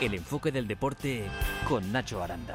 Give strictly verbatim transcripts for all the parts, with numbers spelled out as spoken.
El enfoque del deporte con Nacho Aranda.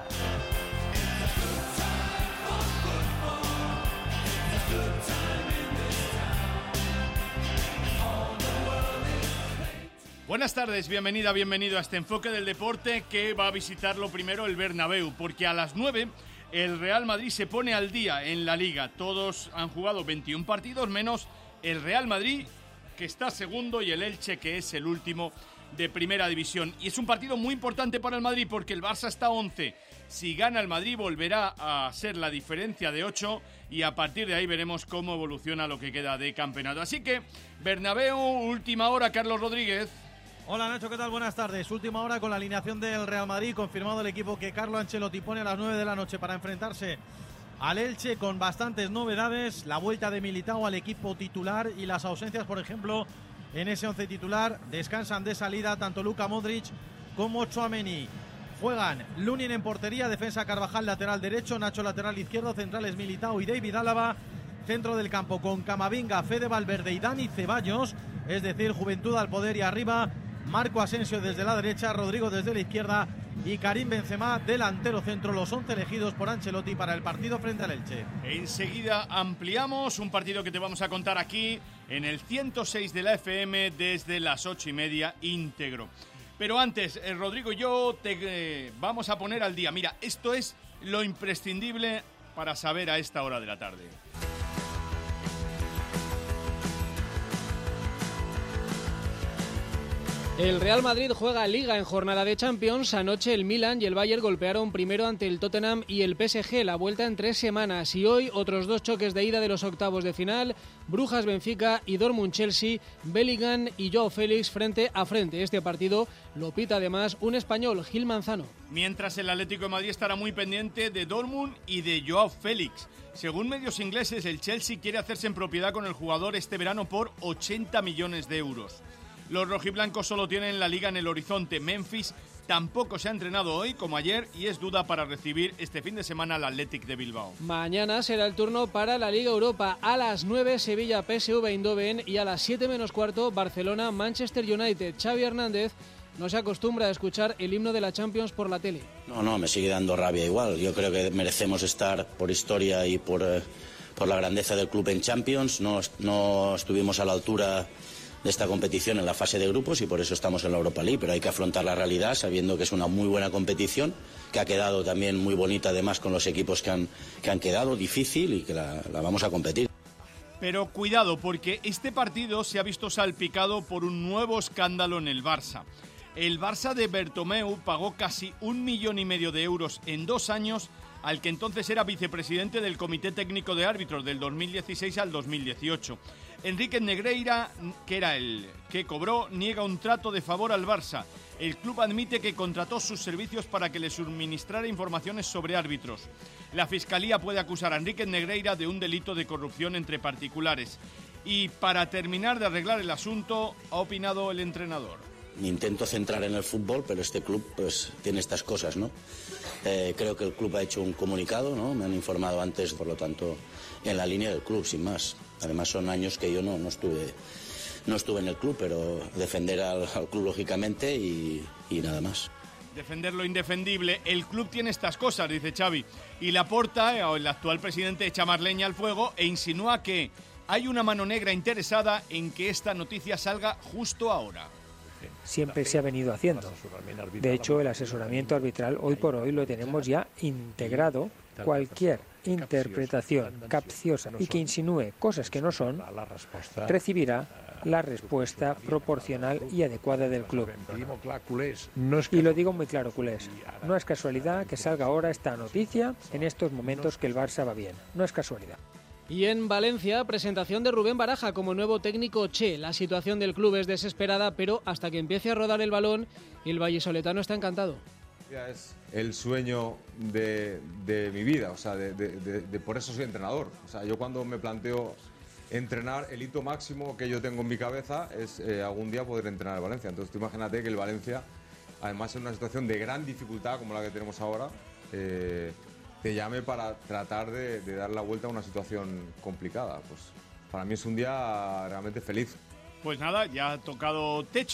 Buenas tardes, bienvenida, bienvenido a este enfoque del deporte que va a visitarlo primero el Bernabéu, porque a las nueve el Real Madrid se pone al día en la Liga. Todos han jugado veintiún partidos, menos el Real Madrid, que está segundo, y el Elche, que es el último de Primera División. Y es un partido muy importante para el Madrid porque el Barça está a once. Si gana el Madrid volverá a ser la diferencia de ocho y a partir de ahí veremos cómo evoluciona lo que queda de campeonato. Así que Bernabéu, última hora, Carlos Rodríguez. Hola Nacho, ¿qué tal? Buenas tardes. Última hora con la alineación del Real Madrid. Confirmado el equipo que Carlo Ancelotti pone a las nueve de la noche para enfrentarse al Elche, con bastantes novedades. La vuelta de Militao al equipo titular y las ausencias, por ejemplo, en ese once titular. Descansan de salida tanto Luka Modric como Tchouaméni. Juegan Lunin en portería, defensa Carvajal lateral derecho, Nacho lateral izquierdo, centrales Militao y David Álava. Centro del campo con Camavinga, Fede Valverde y Dani Ceballos, es decir, juventud al poder y arriba. Marco Asensio desde la derecha, Rodrigo desde la izquierda y Karim Benzema delantero centro, los once elegidos por Ancelotti para el partido frente al Elche. Enseguida ampliamos un partido que te vamos a contar aquí en el ciento seis de la F M desde las ocho y media íntegro. Pero antes, eh, Rodrigo y yo te eh, vamos a poner al día. Mira, esto es lo imprescindible para saber a esta hora de la tarde. El Real Madrid juega Liga en jornada de Champions. Anoche el Milan y el Bayern golpearon primero ante el Tottenham y el P S G, la vuelta en tres semanas. Y hoy otros dos choques de ida de los octavos de final. Brujas-Benfica y Dortmund-Chelsea, Bellingham y Joao Félix frente a frente. Este partido lo pita además un español, Gil Manzano. Mientras el Atlético de Madrid estará muy pendiente de Dortmund y de Joao Félix. Según medios ingleses, el Chelsea quiere hacerse en propiedad con el jugador este verano por ochenta millones de euros. Los rojiblancos solo tienen la Liga en el horizonte. Memphis tampoco se ha entrenado hoy, como ayer, y es duda para recibir este fin de semana al Athletic de Bilbao. Mañana será el turno para la Liga Europa. A las nueve, Sevilla, P S V Eindhoven, y a las siete menos cuarto, Barcelona, Manchester United. Xavi Hernández no se acostumbra a escuchar el himno de la Champions por la tele. No, no, me sigue dando rabia igual. Yo creo que merecemos estar por historia y por, eh, por la grandeza del club en Champions. No, no estuvimos a la altura de esta competición en la fase de grupos y por eso estamos en la Europa League, pero hay que afrontar la realidad sabiendo que es una muy buena competición, que ha quedado también muy bonita además con los equipos que han, que han quedado, difícil, y que la, la vamos a competir. Pero cuidado, porque este partido se ha visto salpicado por un nuevo escándalo en el Barça. El Barça de Bertomeu pagó casi un millón y medio de euros en dos años al que entonces era vicepresidente del Comité Técnico de Árbitros del dos mil dieciséis al dos mil dieciocho. Enrique Negreira, que era el que cobró, niega un trato de favor al Barça. El club admite que contrató sus servicios para que le suministrara informaciones sobre árbitros. La Fiscalía puede acusar a Enrique Negreira de un delito de corrupción entre particulares. Y para terminar de arreglar el asunto, ha opinado el entrenador. Me intento centrar en el fútbol, pero este club pues tiene estas cosas, ¿no? Eh, creo que el club ha hecho un comunicado, ¿no? Me han informado antes, por lo tanto, en la línea del club, sin más. Además son años que yo no, no estuve no estuve en el club, pero defender al, al club lógicamente y, y nada más. Defender lo indefendible. El club tiene estas cosas, dice Xavi. Y Laporta, el actual presidente, echa más leña al fuego e insinúa que hay una mano negra interesada en que esta noticia salga justo ahora. Siempre se ha venido haciendo. De hecho, el asesoramiento arbitral hoy por hoy lo tenemos ya integrado. Cualquier interpretación capciosa y que insinúe cosas que no son, recibirá la respuesta proporcional y adecuada del club. Y lo digo muy claro, culés, no es casualidad que salga ahora esta noticia en estos momentos que el Barça va bien. No es casualidad. Y en Valencia, presentación de Rubén Baraja como nuevo técnico Che. La situación del club es desesperada, pero hasta que empiece a rodar el balón, el vallisoletano está encantado. Es el sueño de, de mi vida, o sea, de, de, de, de por eso soy entrenador. O sea, yo cuando me planteo entrenar, el hito máximo que yo tengo en mi cabeza es eh, algún día poder entrenar el Valencia. Entonces tú imagínate que el Valencia, además en una situación de gran dificultad como la que tenemos ahora, eh, te llame para tratar de, de dar la vuelta a una situación complicada. Pues para mí es un día realmente feliz. Pues nada, ya ha tocado techo.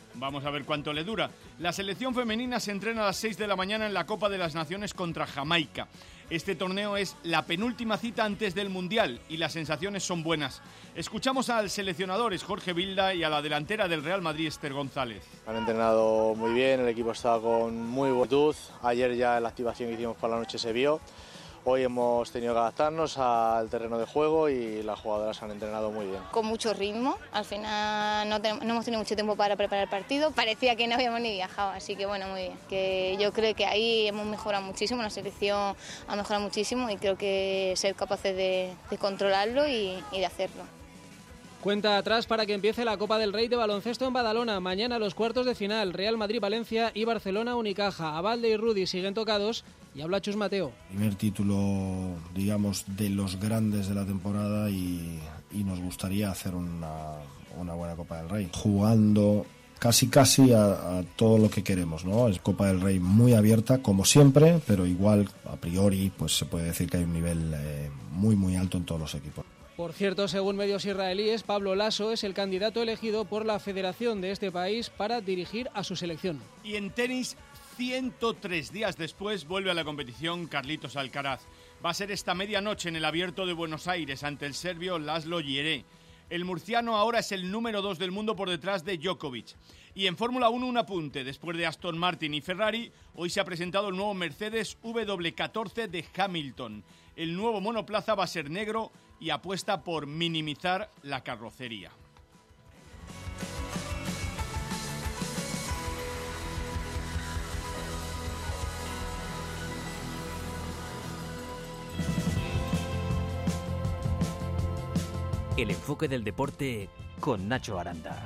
Vamos a ver cuánto le dura. La selección femenina se entrena a las seis de la mañana en la Copa de las Naciones contra Jamaica. Este torneo es la penúltima cita antes del Mundial y las sensaciones son buenas. Escuchamos al seleccionador Jorge Vilda y a la delantera del Real Madrid, Esther González. Han entrenado muy bien, el equipo está con muy buena actitud. Ayer ya la activación que hicimos por la noche se vio. Hoy hemos tenido que adaptarnos al terreno de juego y las jugadoras han entrenado muy bien. Con mucho ritmo, al final no, tenemos, no hemos tenido mucho tiempo para preparar el partido, parecía que no habíamos ni viajado, así que bueno, muy bien. Que yo creo que ahí hemos mejorado muchísimo, la selección ha mejorado muchísimo y creo que ser capaces de, de controlarlo y, y de hacerlo. Cuenta atrás para que empiece la Copa del Rey de baloncesto en Badalona. Mañana los cuartos de final, Real Madrid-Valencia y Barcelona-Unicaja. Abalde y Rudy siguen tocados y habla Chus Mateo. Primer título, digamos, de los grandes de la temporada y, y nos gustaría hacer una, una buena Copa del Rey. Jugando casi casi a, a todo lo que queremos, ¿no? Es Copa del Rey muy abierta, como siempre, pero igual, a priori, pues se puede decir que hay un nivel eh, muy muy alto en todos los equipos. Por cierto, según medios israelíes, Pablo Laso es el candidato elegido por la federación de este país para dirigir a su selección. Y en tenis, ciento tres días después, vuelve a la competición Carlitos Alcaraz. Va a ser esta medianoche en el Abierto de Buenos Aires ante el serbio Laslo Djere. El murciano ahora es el número dos del mundo por detrás de Djokovic. Y en Fórmula uno un apunte, después de Aston Martin y Ferrari, hoy se ha presentado el nuevo Mercedes W catorce de Hamilton. El nuevo monoplaza va a ser negro y apuesta por minimizar la carrocería. El enfoque del deporte con Nacho Aranda.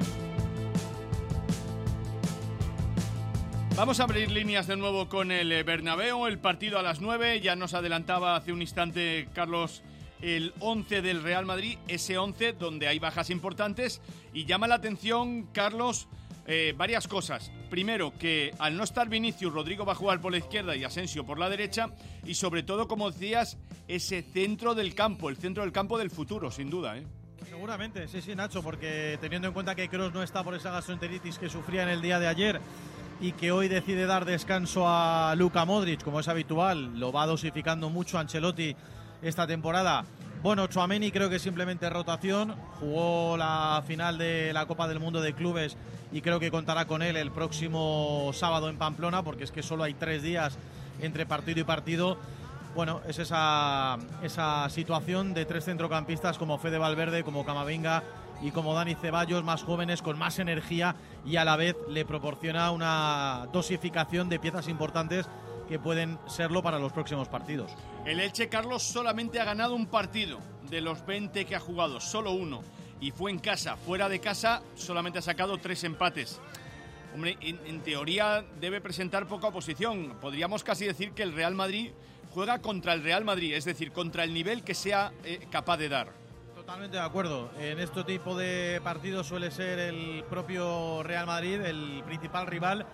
Vamos a abrir líneas de nuevo con el Bernabéu, el partido a las nueve, ya nos adelantaba hace un instante Carlos el once del Real Madrid, ese once donde hay bajas importantes y llama la atención, Carlos, eh, varias cosas. Primero, que al no estar Vinicius, Rodrigo va a jugar por la izquierda y Asensio por la derecha y sobre todo, como decías, ese centro del campo, el centro del campo del futuro, sin duda, ¿eh? Seguramente, sí, sí, Nacho, porque teniendo en cuenta que Kroos no está por esa gastroenteritis que sufría en el día de ayer y que hoy decide dar descanso a Luka Modric, como es habitual, lo va dosificando mucho Ancelotti esta temporada. Bueno, Tchouaméni creo que simplemente rotación, jugó la final de la Copa del Mundo de Clubes y creo que contará con él el próximo sábado en Pamplona, porque es que solo hay tres días entre partido y partido. Bueno, es esa, esa situación de tres centrocampistas como Fede Valverde, como Camavinga y como Dani Ceballos, más jóvenes, con más energía y a la vez le proporciona una dosificación de piezas importantes que pueden serlo para los próximos partidos. El Elche, Carlos, solamente ha ganado un partido de los veinte que ha jugado, solo uno, y fue en casa. Fuera de casa solamente ha sacado tres empates. Hombre, en, en teoría debe presentar poca oposición. Podríamos casi decir que el Real Madrid juega contra el Real Madrid, es decir, contra el nivel que sea eh, capaz de dar. Totalmente de acuerdo. En este tipo de partidos suele ser el propio Real Madrid el principal rival.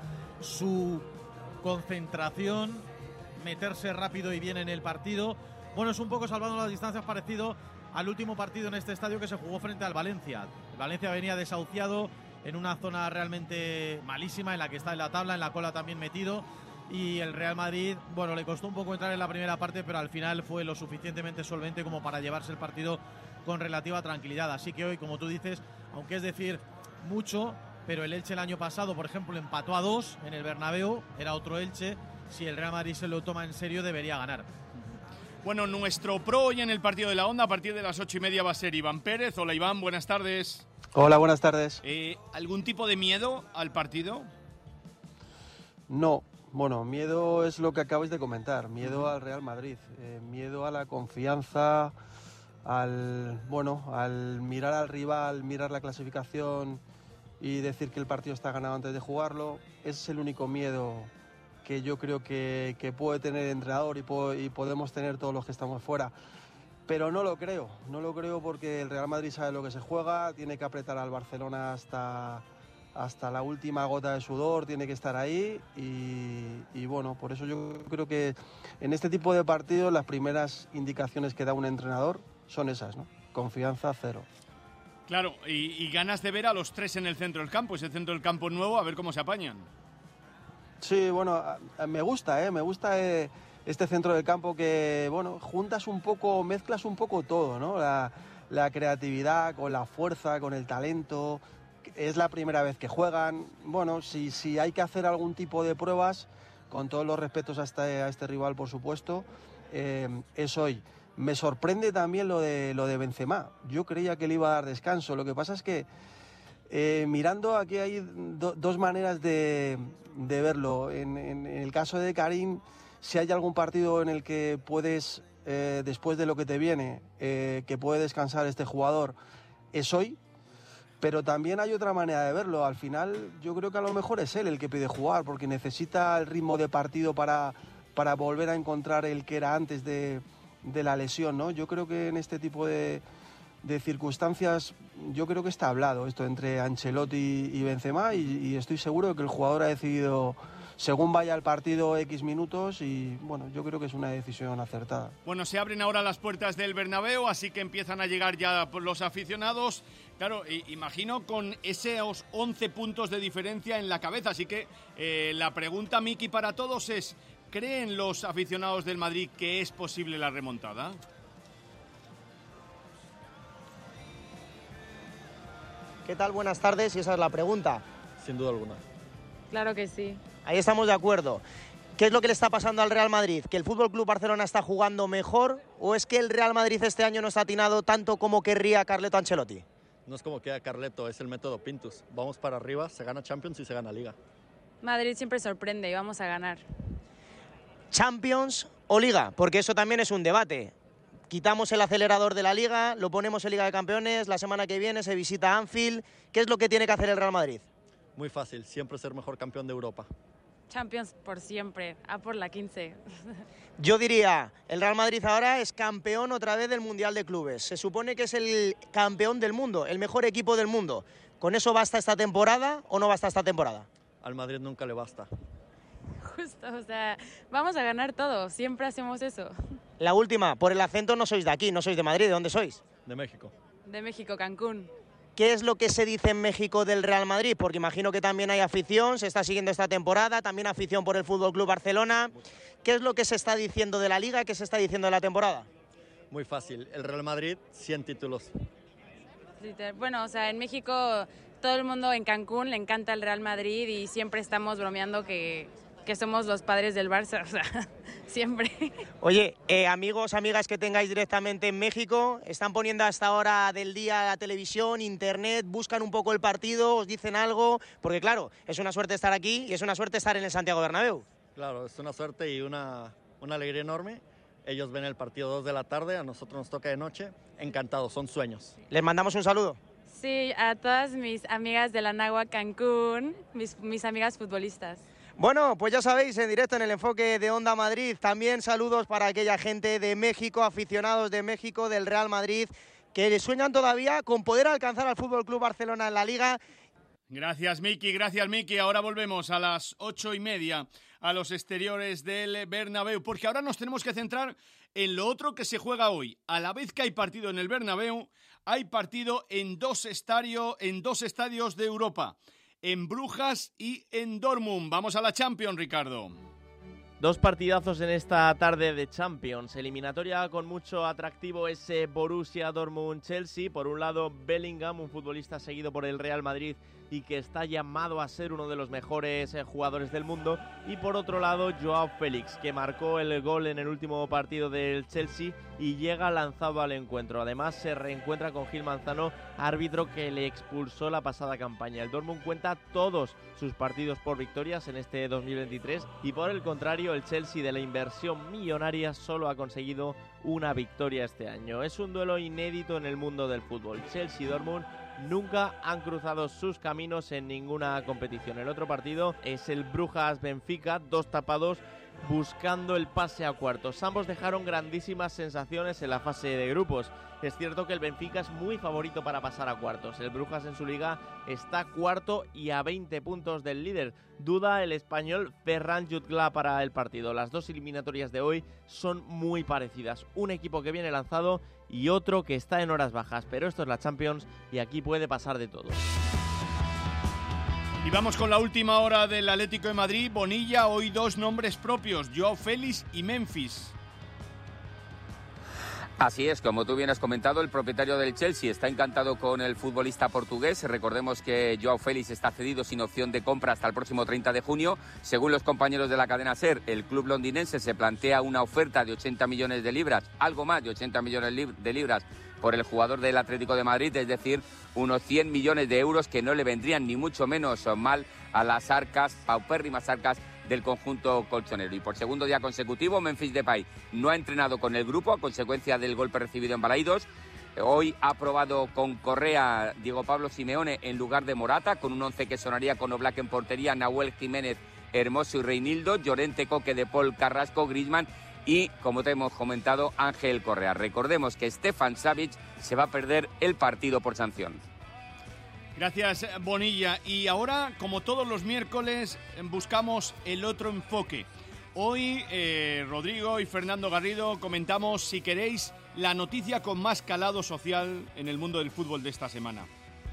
Su concentración, meterse rápido y bien en el partido. Bueno, es un poco, salvando las distancias, parecido al último partido en este estadio que se jugó frente al Valencia. El Valencia venía desahuciado en una zona realmente malísima en la que está en la tabla, en la cola también metido. Y el Real Madrid, bueno, le costó un poco entrar en la primera parte, pero al final fue lo suficientemente solvente como para llevarse el partido con relativa tranquilidad. Así que hoy, como tú dices, aunque es decir mucho, pero el Elche el año pasado, por ejemplo, empató a dos en el Bernabéu, era otro Elche. Si el Real Madrid se lo toma en serio, debería ganar. Bueno, nuestro pro hoy en el partido de la Onda, a partir de las ocho y media va a ser Iván Pérez. Hola, Iván, buenas tardes. Hola, buenas tardes. Eh, ¿Algún tipo de miedo al partido? No. Bueno, miedo es lo que acabáis de comentar, miedo al Real Madrid, eh, miedo a la confianza, al bueno, al mirar al rival, mirar la clasificación y decir que el partido está ganado antes de jugarlo. Ese es el único miedo que yo creo que, que puede tener el entrenador y, po- y podemos tener todos los que estamos fuera. Pero no lo creo, no lo creo porque el Real Madrid sabe lo que se juega, tiene que apretar al Barcelona hasta... hasta la última gota de sudor, tiene que estar ahí y, y bueno, por eso yo creo que en este tipo de partidos las primeras indicaciones que da un entrenador son esas, ¿no? Confianza cero. Claro, y, y ganas de ver a los tres en el centro del campo, ese centro del campo nuevo, a ver cómo se apañan. Sí, bueno, me gusta, ¿eh? me gusta eh, este centro del campo que, bueno, juntas un poco, mezclas un poco todo, ¿no? La, la creatividad con la fuerza, con el talento. Es la primera vez que juegan. Bueno, si, si hay que hacer algún tipo de pruebas, con todos los respetos a este, a este rival, por supuesto, eh, es hoy. Me sorprende también lo de, lo de Benzema. Yo creía que le iba a dar descanso. Lo que pasa es que, eh, mirando aquí hay do, dos maneras de, de verlo. En, en, en el caso de Karim, si hay algún partido en el que puedes, eh, después de lo que te viene, eh, que puede descansar este jugador, es hoy. Pero también hay otra manera de verlo. Al final yo creo que a lo mejor es él el que pide jugar, porque necesita el ritmo de partido para, para volver a encontrar el que era antes de, de la lesión, ¿no? Yo creo que en este tipo de, de circunstancias, yo creo que está hablado esto entre Ancelotti y Benzema, y, y estoy seguro de que el jugador ha decidido, según vaya el partido, X minutos, y bueno, yo creo que es una decisión acertada. Bueno, se abren ahora las puertas del Bernabéu, así que empiezan a llegar ya los aficionados. Claro, imagino con esos once puntos de diferencia en la cabeza, así que eh, la pregunta, Miki, para todos es: ¿creen los aficionados del Madrid que es posible la remontada? ¿Qué tal? Buenas tardes, y esa es la pregunta. Sin duda alguna. Claro que sí. Ahí estamos de acuerdo. ¿Qué es lo que le está pasando al Real Madrid? ¿Que el F C Barcelona está jugando mejor o es que el Real Madrid este año no está atinado tanto como querría Carleto Ancelotti? No es como queda Carleto, es el método Pintus. Vamos para arriba, se gana Champions y se gana Liga. Madrid siempre sorprende y vamos a ganar. ¿Champions o Liga? Porque eso también es un debate. Quitamos el acelerador de la Liga, lo ponemos en Liga de Campeones, la semana que viene se visita Anfield. ¿Qué es lo que tiene que hacer el Real Madrid? Muy fácil, siempre ser mejor campeón de Europa. Champions por siempre, a por la quince. Yo diría, el Real Madrid ahora es campeón otra vez del Mundial de Clubes. Se supone que es el campeón del mundo, el mejor equipo del mundo. ¿Con eso basta esta temporada o no basta esta temporada? Al Madrid nunca le basta. Justo, o sea, vamos a ganar todo, siempre hacemos eso. La última, por el acento no sois de aquí, no sois de Madrid, ¿de dónde sois? De México. De México, Cancún. ¿Qué es lo que se dice en México del Real Madrid? Porque imagino que también hay afición, se está siguiendo esta temporada, también afición por el F C Barcelona. ¿Qué es lo que se está diciendo de la Liga? ¿Qué se está diciendo de la temporada? Muy fácil, el Real Madrid, cien títulos. Bueno, o sea, en México todo el mundo en Cancún le encanta el Real Madrid y siempre estamos bromeando que, que somos los padres del Barça, o sea, siempre. Oye, eh, amigos, amigas que tengáis directamente en México, están poniendo hasta ahora del día la televisión, internet, buscan un poco el partido, os dicen algo, porque claro, es una suerte estar aquí y es una suerte estar en el Santiago Bernabéu. Claro, es una suerte y una, una alegría enorme. Ellos ven el partido dos de la tarde, a nosotros nos toca de noche. Encantados, son sueños. Les mandamos un saludo. Sí, a todas mis amigas de la Nagua Cancún, mis, mis amigas futbolistas. Bueno, pues ya sabéis, en directo en el enfoque de Onda Madrid, también saludos para aquella gente de México, aficionados de México, del Real Madrid, que sueñan todavía con poder alcanzar al F C Barcelona en la Liga. Gracias, Miki, gracias, Miki. Ahora volvemos a las ocho y media a los exteriores del Bernabéu, porque ahora nos tenemos que centrar en lo otro que se juega hoy. A la vez que hay partido en el Bernabéu, hay partido en dos, estadio, en dos estadios de Europa, en Brujas y en Dortmund. Vamos a la Champions, Ricardo. Dos partidazos en esta tarde de Champions. Eliminatoria con mucho atractivo, ese Borussia Dortmund-Chelsea. Por un lado, Bellingham, un futbolista seguido por el Real Madrid y que está llamado a ser uno de los mejores jugadores del mundo. Y por otro lado, Joao Félix, que marcó el gol en el último partido del Chelsea y llega lanzado al encuentro. Además, se reencuentra con Gil Manzano, árbitro que le expulsó la pasada campaña. El Dortmund cuenta todos sus partidos por victorias en este dos mil veintitrés y por el contrario, el Chelsea, de la inversión millonaria, solo ha conseguido una victoria este año. Es un duelo inédito en el mundo del fútbol. Chelsea y Dortmund nunca han cruzado sus caminos en ninguna competición. El otro partido es el Brujas-Benfica, dos tapados buscando el pase a cuartos. Ambos dejaron grandísimas sensaciones en la fase de grupos. Es cierto que el Benfica es muy favorito para pasar a cuartos. El Brujas en su liga está cuarto y a veinte puntos del líder. Duda el español Ferran Jutgla para el partido. Las dos eliminatorias de hoy son muy parecidas. Un equipo que viene lanzado y otro que está en horas bajas. Pero esto es la Champions y aquí puede pasar de todo. Y vamos con la última hora del Atlético de Madrid. Bonilla, hoy dos nombres propios, Joao Félix y Memphis. Así es, como tú bien has comentado, el propietario del Chelsea está encantado con el futbolista portugués. Recordemos que Joao Félix está cedido sin opción de compra hasta el próximo treinta de junio. Según los compañeros de la cadena SER, el club londinense se plantea una oferta de ochenta millones de libras, algo más de ochenta millones de libras por el jugador del Atlético de Madrid, es decir, unos cien millones de euros que no le vendrían ni mucho menos mal a las arcas, paupérrimas arcas del conjunto colchonero. Y por segundo día consecutivo, Memphis Depay no ha entrenado con el grupo a consecuencia del golpe recibido en Balaidos. Hoy ha probado con Correa Diego Pablo Simeone en lugar de Morata, con un once que sonaría con Oblak en portería, Nahuel Jiménez, Hermoso y Reinildo, Llorente, Coque, De Paul, Carrasco, Griezmann y, como te hemos comentado, Ángel Correa. Recordemos que Stefan Savic se va a perder el partido por sanción. Gracias, Bonilla. Y ahora, como todos los miércoles, buscamos el otro enfoque. Hoy, eh, Rodrigo y Fernando Garrido comentamos, si queréis, la noticia con más calado social en el mundo del fútbol de esta semana.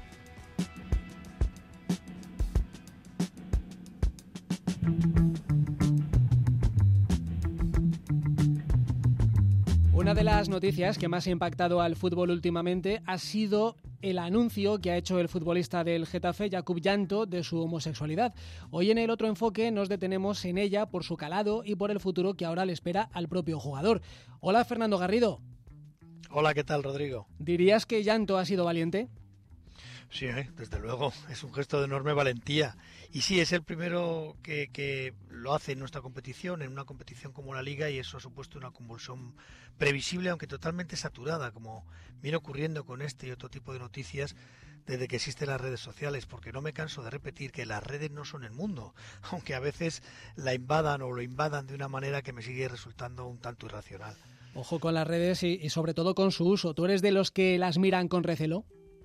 Una de las noticias que más ha impactado al fútbol últimamente ha sido el anuncio que ha hecho el futbolista del Getafe, Jakub Janto, de su homosexualidad. Hoy en el otro enfoque nos detenemos en ella por su calado y por el futuro que ahora le espera al propio jugador. Hola, Fernando Garrido. Hola, ¿qué tal, Rodrigo? ¿Dirías que Janto ha sido valiente? Sí, ¿eh? Desde luego, es un gesto de enorme valentía. Y sí, es el primero que, que lo hace en nuestra competición, en una competición como la Liga, y eso ha supuesto una convulsión previsible, aunque totalmente saturada, como viene ocurriendo con este y otro tipo de noticias desde que existen las redes sociales, porque no me canso de repetir que las redes no son el mundo, aunque a veces la invadan o lo invadan de una manera que me sigue resultando un tanto irracional. Ojo con las redes y, y sobre todo con su uso. ¿Tú eres de los que las miran con recelo?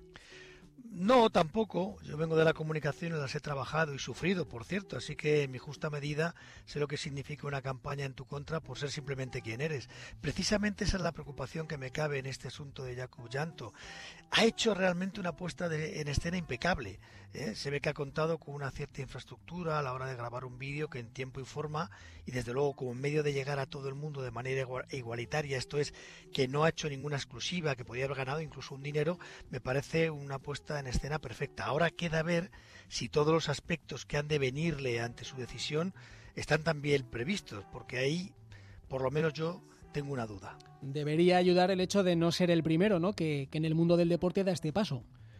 No, tampoco. Yo vengo de la comunicación y las he trabajado y sufrido, por cierto, así que en mi justa medida sé lo que significa una campaña en tu contra por ser simplemente quien eres. Precisamente esa es la preocupación que me cabe en este asunto de Jakub Janto. Ha hecho realmente una puesta de, en escena impecable. ¿eh? Se ve que ha contado con una cierta infraestructura a la hora de grabar un vídeo que en tiempo y forma, y desde luego como medio de llegar a todo el mundo de manera igualitaria, esto es, que no ha hecho ninguna exclusiva, que podía haber ganado incluso un dinero, me parece una puesta en escena perfecta. Ahora queda ver si todos los aspectos que han de venirle ante su decisión están también previstos, porque ahí, por lo menos yo, tengo una duda. Debería ayudar el hecho de no ser el primero, ¿no? Que, que en el mundo del deporte da este paso.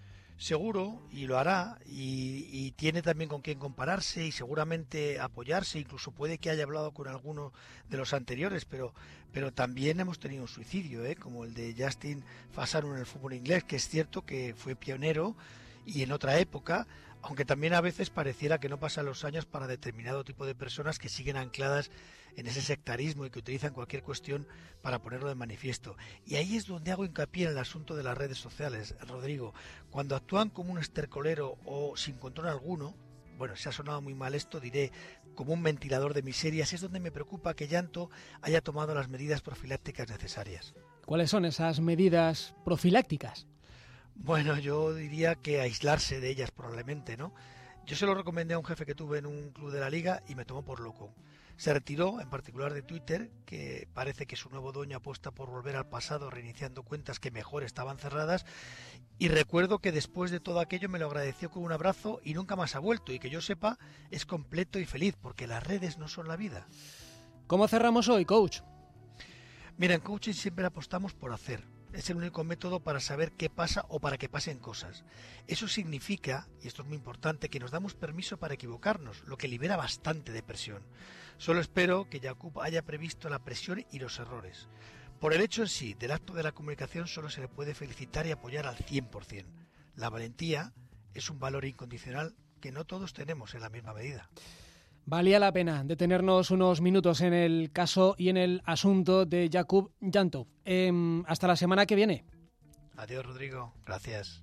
Seguro, y lo hará, y, y tiene también con quién compararse y seguramente apoyarse, incluso puede que haya hablado con alguno de los anteriores, pero, pero también hemos tenido un suicidio, ¿eh? Como el de Justin Fasano en el fútbol inglés, que es cierto que fue pionero y en otra época, aunque también a veces pareciera que no pasan los años para determinado tipo de personas que siguen ancladas en ese sectarismo y que utilizan cualquier cuestión para ponerlo de manifiesto. Y ahí es donde hago hincapié en el asunto de las redes sociales, Rodrigo. Cuando actúan como un estercolero o sin control alguno, bueno, si ha sonado muy mal esto, diré como un ventilador de miserias, es donde me preocupa que Janto haya tomado las medidas profilácticas necesarias. ¿Cuáles son esas medidas profilácticas? Bueno, yo diría que aislarse de ellas probablemente, ¿no? Yo se lo recomendé a un jefe que tuve en un club de la Liga y me tomó por loco. Se retiró, en particular de Twitter, que parece que su nuevo dueño apuesta por volver al pasado reiniciando cuentas que mejor estaban cerradas, y recuerdo que después de todo aquello me lo agradeció con un abrazo y nunca más ha vuelto, y que yo sepa es completo y feliz, porque las redes no son la vida. ¿Cómo cerramos hoy, coach? Mira, en coaching siempre apostamos por hacer. Es el único método para saber qué pasa o para que pasen cosas. Eso significa, y esto es muy importante, que nos damos permiso para equivocarnos, lo que libera bastante de presión. Solo espero que Jakub haya previsto la presión y los errores. Por el hecho en sí del acto de la comunicación solo se le puede felicitar y apoyar al cien por ciento. La valentía es un valor incondicional que no todos tenemos en la misma medida. Valía la pena detenernos unos minutos en el caso y en el asunto de Jakub Jantov. Eh, hasta la semana que viene. Adiós, Rodrigo. Gracias.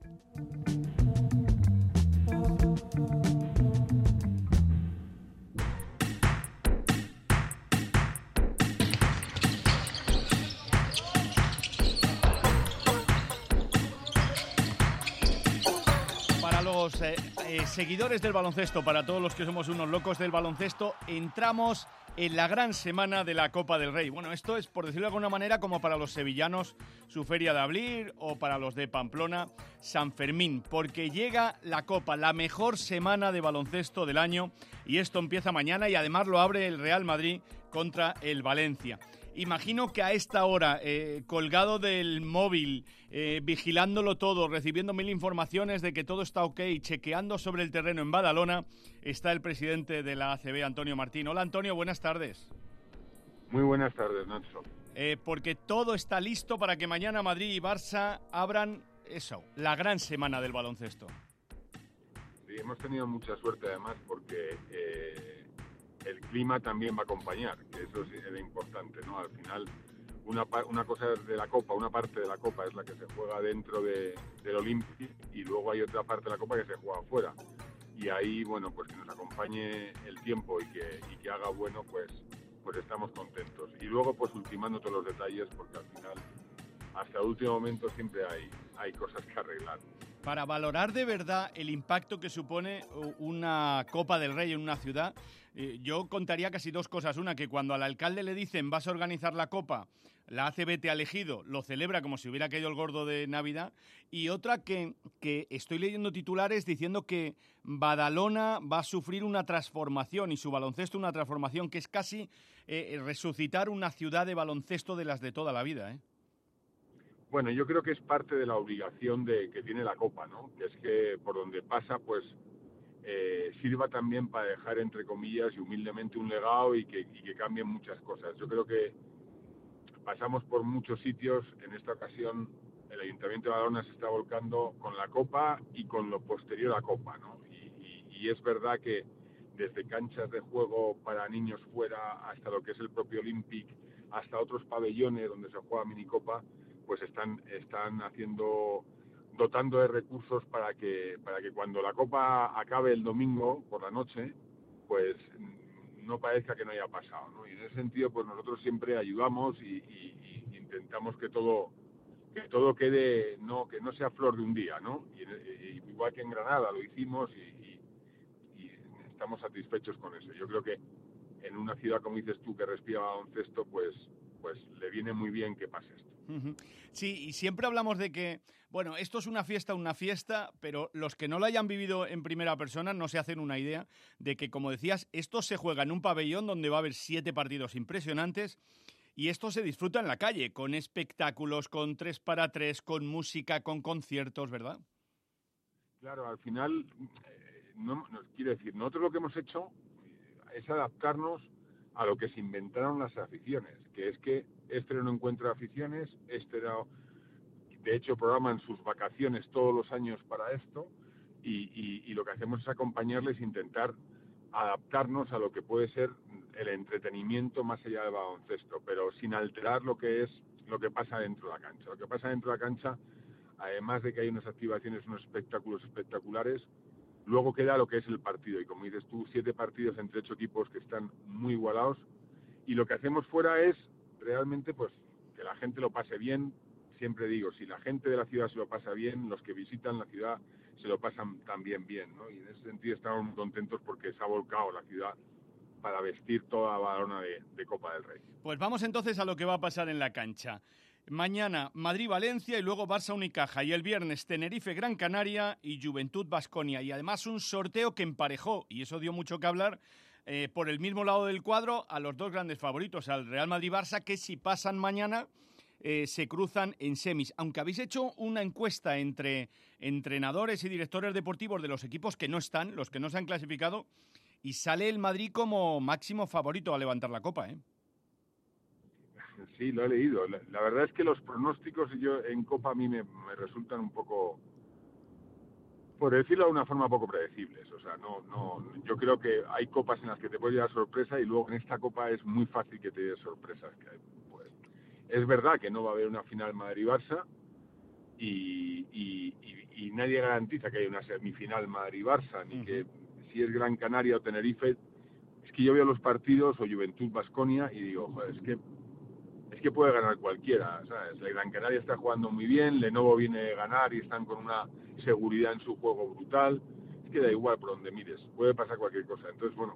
Para los eh, eh, seguidores del baloncesto, para todos los que somos unos locos del baloncesto, entramos en la gran semana de la Copa del Rey. Bueno, esto es, por decirlo de alguna manera, como para los sevillanos su Feria de Abril o para los de Pamplona San Fermín, porque llega la Copa, la mejor semana de baloncesto del año, y esto empieza mañana y además lo abre el Real Madrid contra el Valencia. Imagino que a esta hora, eh, colgado del móvil, eh, vigilándolo todo, recibiendo mil informaciones de que todo está ok, chequeando sobre el terreno en Badalona, está el presidente de la A C B, Antonio Martín. Hola, Antonio, buenas tardes. Muy buenas tardes, Nacho. Eh, porque todo está listo para que mañana Madrid y Barça abran eso, la gran semana del baloncesto. Sí, hemos tenido mucha suerte además porque... Eh... el clima también va a acompañar, que eso es lo importante, ¿no? Al final, una, una cosa de la Copa, una parte de la Copa es la que se juega dentro de, del Olympic y luego hay otra parte de la Copa que se juega afuera. Y ahí, bueno, pues que nos acompañe el tiempo y que, y que haga bueno, pues, pues estamos contentos. Y luego, pues ultimando todos los detalles, porque al final, hasta el último momento siempre hay, hay cosas que arreglar. Para valorar de verdad el impacto que supone una Copa del Rey en una ciudad, eh, yo contaría casi dos cosas. Una, que cuando al alcalde le dicen vas a organizar la Copa, la A C B te ha elegido, lo celebra como si hubiera caído el gordo de Navidad. Y otra, que, que estoy leyendo titulares diciendo que Badalona va a sufrir una transformación y su baloncesto una transformación, que es casi eh, resucitar una ciudad de baloncesto de las de toda la vida, ¿eh? Bueno, yo creo que es parte de la obligación de que tiene la Copa, ¿no? Que es que por donde pasa, pues, eh, sirva también para dejar, entre comillas, y humildemente un legado y que, y que cambien muchas cosas. Yo creo que pasamos por muchos sitios. En esta ocasión, el Ayuntamiento de Badalona se está volcando con la Copa y con lo posterior a Copa, ¿no? Y, y, y es verdad que desde canchas de juego para niños fuera hasta lo que es el propio Olympic, hasta otros pabellones donde se juega minicopa, pues están están haciendo dotando de recursos para que para que cuando la Copa acabe el domingo por la noche, pues no parezca que no haya pasado, ¿no? Y en ese sentido, pues nosotros siempre ayudamos y, y, y intentamos que todo que todo quede, no que no sea flor de un día, ¿no? Y, y igual que en Granada lo hicimos y, y, y estamos satisfechos con eso. Yo creo que en una ciudad, como dices tú, que respira baloncesto, pues pues le viene muy bien que pase esto. Sí, y siempre hablamos de que, bueno, esto es una fiesta, una fiesta, pero los que no lo hayan vivido en primera persona no se hacen una idea de que, como decías, esto se juega en un pabellón donde va a haber siete partidos impresionantes y esto se disfruta en la calle, con espectáculos, con tres para tres, con música, con conciertos, ¿verdad? Claro, al final, eh, no, no, quiero decir, nosotros lo que hemos hecho es adaptarnos a lo que se inventaron las aficiones, que es que este no encuentra aficiones, este no, de hecho programan sus vacaciones todos los años para esto y, y, y lo que hacemos es acompañarles, intentar adaptarnos a lo que puede ser el entretenimiento más allá del baloncesto, pero sin alterar lo que es lo que pasa dentro de la cancha. Lo que pasa dentro de la cancha, además de que hay unas activaciones, unos espectáculos espectaculares, luego queda lo que es el partido, y como dices tú, siete partidos entre ocho equipos que están muy igualados, y lo que hacemos fuera es realmente pues que la gente lo pase bien. Siempre digo, si la gente de la ciudad se lo pasa bien, los que visitan la ciudad se lo pasan también bien, ¿no? Y en ese sentido estamos muy contentos porque se ha volcado la ciudad para vestir toda Badalona de, de Copa del Rey. Pues vamos entonces a lo que va a pasar en la cancha. Mañana Madrid-Valencia y luego Barça-Unicaja. Y el viernes Tenerife-Gran Canaria y Juventud-Baskonia. Y además un sorteo que emparejó, y eso dio mucho que hablar, eh, por el mismo lado del cuadro a los dos grandes favoritos, al Real Madrid-Barça, que si pasan mañana eh, se cruzan en semis. Aunque habéis hecho una encuesta entre entrenadores y directores deportivos de los equipos que no están, los que no se han clasificado, y sale el Madrid como máximo favorito a levantar la Copa, ¿eh? Sí, lo he leído. La, la verdad es que los pronósticos yo en Copa a mí me, me resultan un poco por decirlo de una forma poco predecibles. O sea, no, no, yo creo que hay copas en las que te puede llevar sorpresa y luego en esta copa es muy fácil que te dé sorpresas. Que hay, pues, es verdad que no va a haber una final Madrid-Barça y, y, y, y nadie garantiza que haya una semifinal Madrid-Barça, ni uh-huh. que si es Gran Canaria o Tenerife. Es que yo veo los partidos o Juventud-Baskonia y digo, joder, es que es que puede ganar cualquiera, ¿sabes? El Gran Canaria está jugando muy bien, Lenovo viene de ganar y están con una seguridad en su juego brutal. Es que da igual por donde mires, puede pasar cualquier cosa. Entonces, bueno,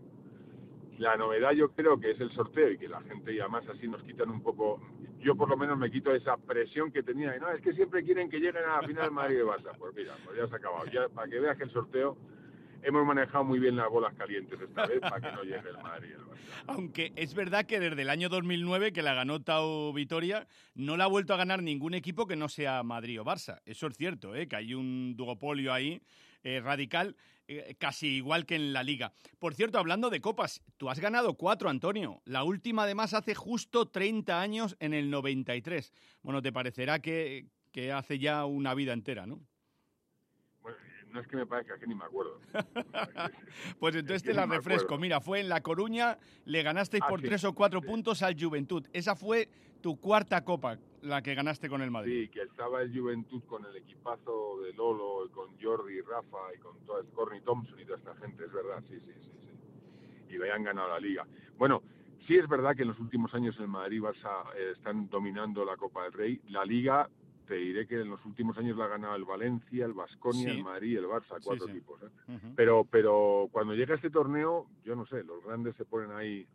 la novedad yo creo que es el sorteo y que la gente y además así nos quitan un poco, yo por lo menos me quito esa presión que tenía, y no, es que siempre quieren que lleguen a la final Madrid de Barça. Pues mira, pues ya se ha acabado, ya para que veas que el sorteo hemos manejado muy bien las bolas calientes esta vez para que no llegue el Madrid. Aunque es verdad que desde el año dos mil nueve, que la ganó Tau Vitoria, no la ha vuelto a ganar ningún equipo que no sea Madrid o Barça. Eso es cierto, ¿eh? Que hay un duopolio ahí eh, radical, eh, casi igual que en la Liga. Por cierto, hablando de copas, tú has ganado cuatro, Antonio. La última, además, hace justo treinta años, en el noventa y tres. Bueno, te parecerá que, que hace ya una vida entera, ¿no? Bueno, no es que me parezca, que ni me acuerdo. Pues entonces te la refresco. Mira, fue en La Coruña, le ganasteis ah, por sí, tres o cuatro sí. puntos al Juventud. Esa fue tu cuarta copa, la que ganaste con el Madrid. Sí, que estaba el Juventud con el equipazo de Lolo, y con Jordi, Rafa, y con todo el Corny Thompson y toda esta gente, es verdad, sí, sí, sí, sí. Y le han ganado la Liga. Bueno, sí es verdad que en los últimos años el Madrid y Barça eh, están dominando la Copa del Rey. La Liga, te diré que en los últimos años la ha ganado el Valencia, el Baskonia, sí. el Madrid y el Barça, cuatro sí, sí. equipos. ¿eh? Uh-huh. Pero, pero cuando llega este torneo, yo no sé, los grandes se ponen ahí.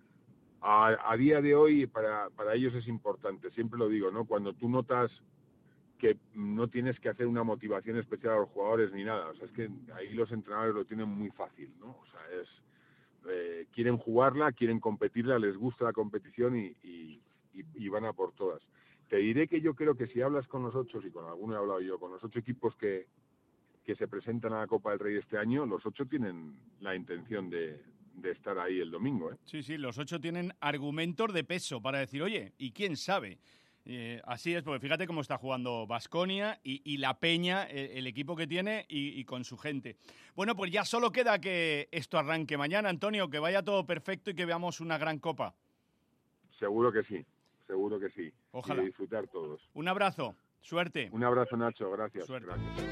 A, a día de hoy, para, para ellos es importante, siempre lo digo, ¿no? Cuando tú notas que no tienes que hacer una motivación especial a los jugadores ni nada, o sea, es que ahí los entrenadores lo tienen muy fácil, ¿no? O sea, es eh, quieren jugarla, quieren competirla, les gusta la competición y, y, y, y van a por todas. Te diré que yo creo que si hablas con los ocho, y con alguno he hablado yo, con los ocho equipos que, que se presentan a la Copa del Rey este año, los ocho tienen la intención de, de estar ahí el domingo, ¿eh? Sí, sí, los ocho tienen argumentos de peso para decir, oye, ¿y quién sabe? Eh, así es, porque fíjate cómo está jugando Baskonia y, y la Peña, el, el equipo que tiene y, y con su gente. Bueno, pues ya solo queda que esto arranque mañana, Antonio, que vaya todo perfecto y que veamos una gran Copa. Seguro que sí. Seguro que sí. Ojalá. Y disfrutar todos. Un abrazo. Suerte. Un abrazo, Nacho. Gracias. Suerte. Gracias.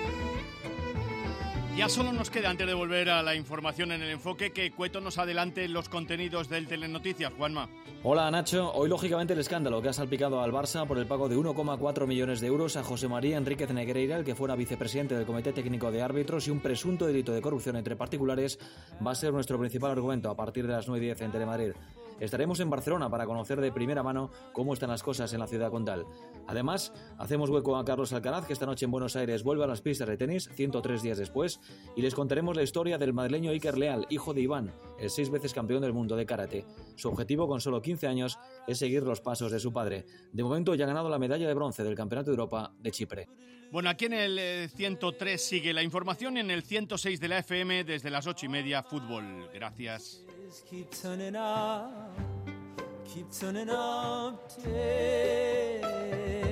Ya solo nos queda, antes de volver a la información en el enfoque, que Cueto nos adelante los contenidos del Telenoticias. Juanma. Hola, Nacho. Hoy, lógicamente, el escándalo que ha salpicado al Barça por el pago de uno coma cuatro millones de euros a José María Enríquez Negreira, el que fuera vicepresidente del Comité Técnico de Árbitros, y un presunto delito de corrupción entre particulares, va a ser nuestro principal argumento a partir de las nueve y diez en Telemadrid. Estaremos en Barcelona para conocer de primera mano cómo están las cosas en la ciudad condal. Además, hacemos hueco a Carlos Alcaraz, que esta noche en Buenos Aires vuelve a las pistas de tenis, ciento tres días después, y les contaremos la historia del madrileño Iker Leal, hijo de Iván, el seis veces campeón del mundo de karate. Su objetivo, con solo quince años, es seguir los pasos de su padre. De momento ya ha ganado la medalla de bronce del Campeonato de Europa de Chipre. Bueno, aquí en el eh, ciento tres sigue la información, en el ciento seis de la F M desde las ocho y media, fútbol. Gracias. Keep turning up, keep turning up, yeah.